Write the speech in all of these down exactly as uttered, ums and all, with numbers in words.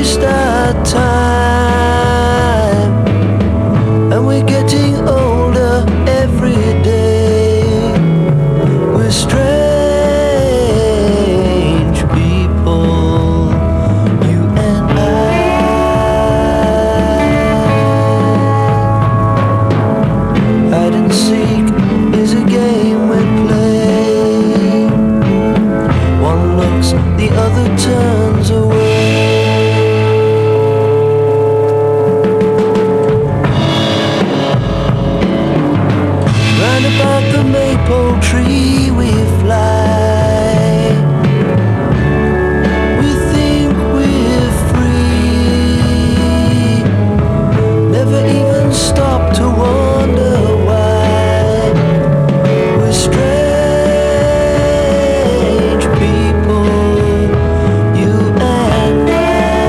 waste our time, and we're getting older every day. We're strange people, you and I. Hide and seek is a game we play. One looks, the other turns away. Round about the maple tree we fly. We think we're free. Never even stop to wonder why. We're strange people, you and I.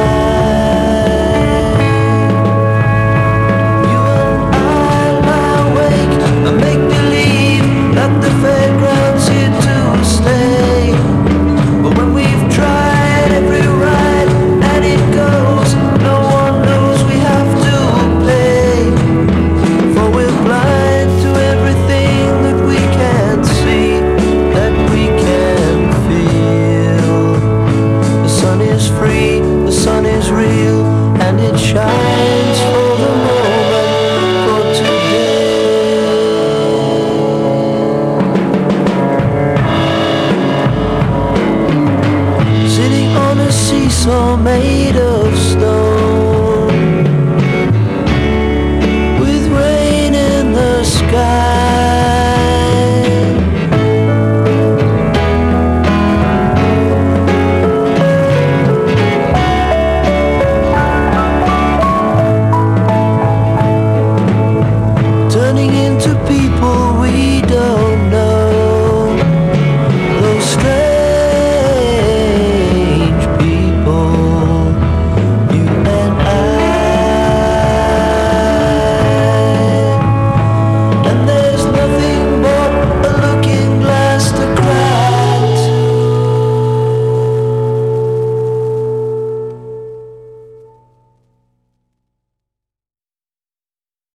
You and I lie awake and make believe that the fairground's here to stay. But when we've tried every ride and it goes, no one knows we have to pay. For we're blind to everything that we can't see, that we can feel. The sun is free, the sun is real, and it shines for the moment, for today. Sitting on a seesaw made of